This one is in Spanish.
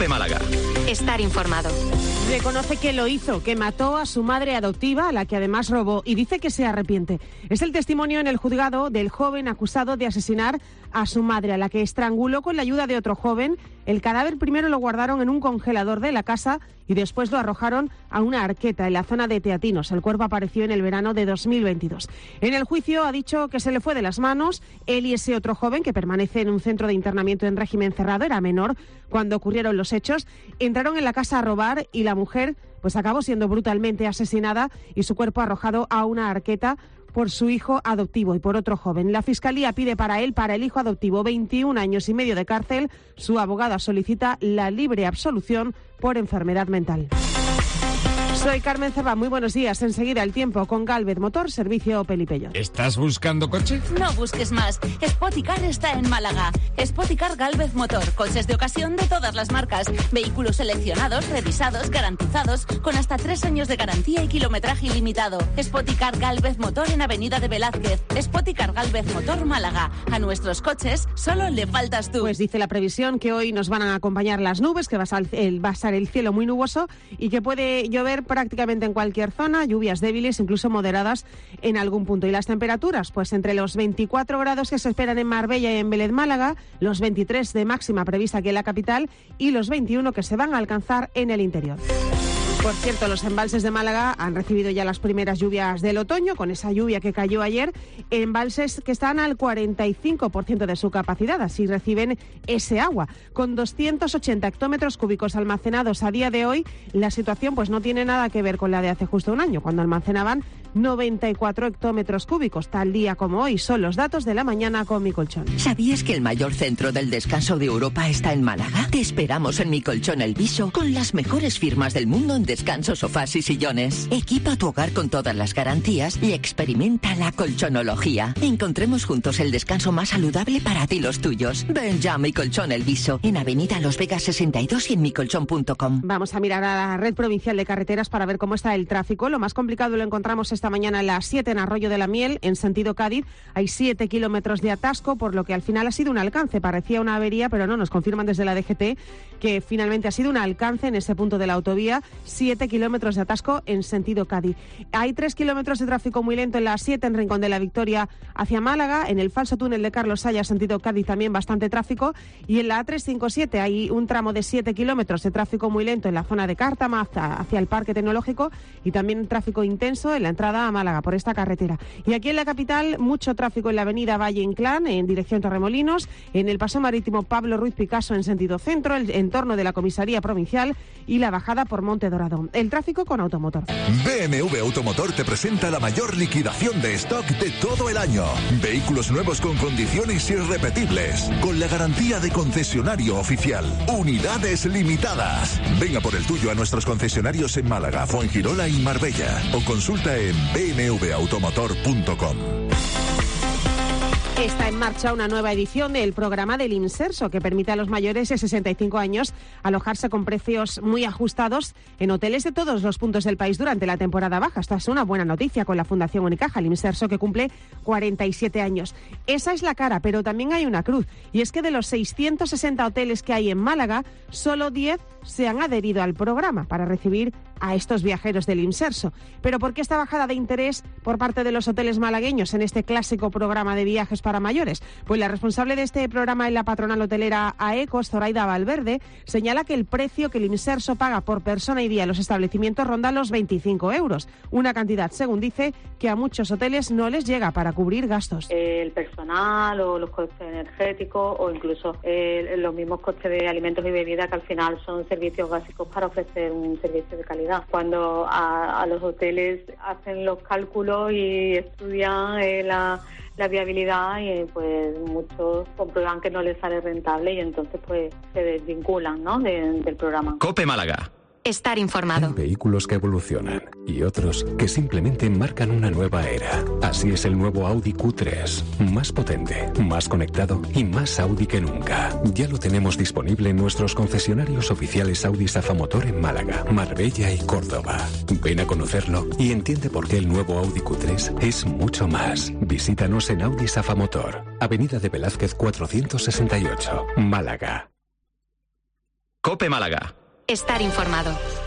COPE Málaga. Estar informado. Reconoce que lo hizo, que mató a su madre adoptiva, a la que además robó, y dice que se arrepiente. Es el testimonio en el juzgado del joven acusado de asesinar a su madre, a la que estranguló con la ayuda de otro joven. El cadáver primero lo guardaron en un congelador de la casa y después lo arrojaron a una arqueta en la zona de Teatinos. El cuerpo apareció en el verano de 2022. En el juicio ha dicho que se le fue de las manos. Él y ese otro joven, que permanece en un centro de internamiento en régimen cerrado, era menor cuando ocurrieron los hechos, entraron en la casa a robar y la mujer pues acabó siendo brutalmente asesinada y su cuerpo arrojado a una arqueta por su hijo adoptivo y por otro joven. La Fiscalía pide para el hijo adoptivo, 21 años y medio de cárcel. Su abogada solicita la libre absolución por enfermedad mental. Soy Carmen Cerva, muy buenos días. Enseguida el tiempo con Gálvez Motor, servicio Opel y Peugeot. ¿Estás buscando coche? No busques más. Spoticar está en Málaga. Spoticar Gálvez Motor. Coches de ocasión de todas las marcas. Vehículos seleccionados, revisados, garantizados, con hasta 3 años de garantía y kilometraje ilimitado. Spoticar Gálvez Motor en Avenida de Velázquez. Spoticar Gálvez Motor Málaga. A nuestros coches solo le faltas tú. Pues dice la previsión que hoy nos van a acompañar las nubes, que va a estar el cielo muy nuboso y que puede llover prácticamente en cualquier zona, lluvias débiles, incluso moderadas en algún punto. Y las temperaturas, pues entre los 24 grados que se esperan en Marbella y en Vélez Málaga, los 23 de máxima prevista aquí en la capital y los 21 que se van a alcanzar en el interior. Por cierto, los embalses de Málaga han recibido ya las primeras lluvias del otoño, con esa lluvia que cayó ayer, embalses que están al 45% de su capacidad, así reciben ese agua. Con 280 hectómetros cúbicos almacenados a día de hoy, la situación pues no tiene nada que ver con la de hace justo un año, cuando almacenaban 94 hectómetros cúbicos. Tal día como hoy son los datos de la mañana con Mi Colchón. ¿Sabías que el mayor centro del descanso de Europa está en Málaga? Te esperamos en Mi Colchón El Viso con las mejores firmas del mundo en descansos, sofás y sillones. Equipa tu hogar con todas las garantías y experimenta la colchonología. Encontremos juntos el descanso más saludable para ti y los tuyos. Ven ya a Mi Colchón El Viso, en Avenida Los Vegas 62 y en micolchón.com. Vamos a mirar a la red provincial de carreteras para ver cómo está el tráfico. Lo más complicado lo encontramos esta mañana a las 7 en Arroyo de la Miel, en sentido Cádiz. Hay 7 kilómetros de atasco, por lo que al final ha sido un alcance. Parecía una avería, pero no, nos confirman desde la DGT que finalmente ha sido un alcance en ese punto de la autovía. 7 kilómetros de atasco en sentido Cádiz. Hay 3 kilómetros de tráfico muy lento en la 7 en Rincón de la Victoria hacia Málaga. En el falso túnel de Carlos Saya, sentido Cádiz, también bastante tráfico. Y en la A357 hay un tramo de 7 kilómetros de tráfico muy lento en la zona de Cártama hacia el Parque Tecnológico y también tráfico intenso en la entrada a Málaga por esta carretera. Y aquí en la capital, mucho tráfico en la avenida Valle Inclán en dirección Torremolinos, en el paso marítimo Pablo Ruiz Picasso en sentido centro, el entorno de la comisaría provincial y la bajada por Monte Dorado. El tráfico con Automotor. BMW Automotor te presenta la mayor liquidación de stock de todo el año. Vehículos nuevos con condiciones irrepetibles, con la garantía de concesionario oficial. Unidades limitadas. Venga por el tuyo a nuestros concesionarios en Málaga, Fuengirola y Marbella o consulta en bmwautomotor.com. Está en marcha una nueva edición del programa del Inserso, que permite a los mayores de 65 años alojarse con precios muy ajustados en hoteles de todos los puntos del país durante la temporada baja. Esta es una buena noticia con la Fundación Unicaja, el Inserso, que cumple 47 años. Esa es la cara, pero también hay una cruz, y es que de los 660 hoteles que hay en Málaga, solo 10 se han adherido al programa para recibir a estos viajeros del Inserso. ¿Pero por qué esta bajada de interés por parte de los hoteles malagueños en este clásico programa de viajes para mayores? Pues la responsable de este programa en la patronal hotelera AECOS, Zoraida Valverde, señala que el precio que el Inserso paga por persona y día en los establecimientos ronda los 25 euros, una cantidad, según dice, que a muchos hoteles no les llega para cubrir gastos. El personal o los costes energéticos o incluso los mismos costes de alimentos y bebidas, que al final son servicios básicos para ofrecer un servicio de calidad. Cuando a los hoteles hacen los cálculos y estudian la viabilidad, y pues muchos comprueban que no les sale rentable y entonces pues se desvinculan, ¿no?, del programa. COPE Málaga. Estar informado. Hay vehículos que evolucionan y otros que simplemente marcan una nueva era. Así es el nuevo Audi Q3. Más potente, más conectado y más Audi que nunca. Ya lo tenemos disponible en nuestros concesionarios oficiales Audi Safamotor en Málaga, Marbella y Córdoba. Ven a conocerlo y entiende por qué el nuevo Audi Q3 es mucho más. Visítanos en Audi Safamotor, Avenida de Velázquez 468, Málaga. COPE Málaga. Estar informado.